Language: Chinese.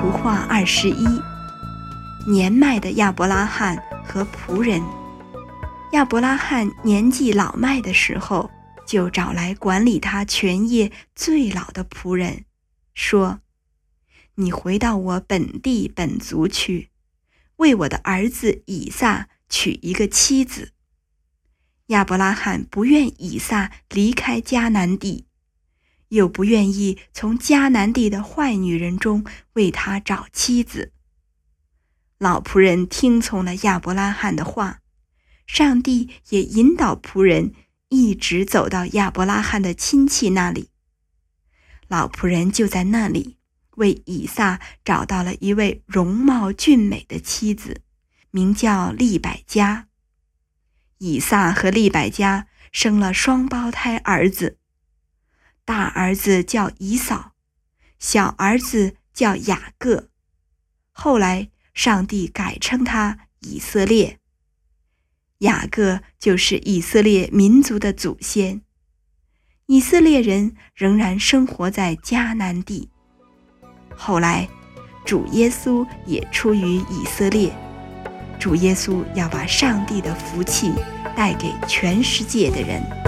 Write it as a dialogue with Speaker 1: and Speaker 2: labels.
Speaker 1: 图画21，年迈的亚伯拉罕和仆人。亚伯拉罕年纪老迈的时候，就找来管理他全业最老的仆人，说：你回到我本地本族去，为我的儿子以撒娶一个妻子。亚伯拉罕不愿以撒离开迦南地，又不愿意从迦南地的坏女人中为他找妻子。老仆人听从了亚伯拉罕的话，上帝也引导仆人一直走到亚伯拉罕的亲戚那里。老仆人就在那里为以撒找到了一位容貌俊美的妻子，名叫利百加。以撒和利百加生了双胞胎儿子，大儿子叫以扫，小儿子叫雅各。后来上帝改称他以色列。雅各就是以色列民族的祖先。以色列人仍然生活在迦南地。后来主耶稣也出于以色列，主耶稣要把上帝的福气带给全世界的人。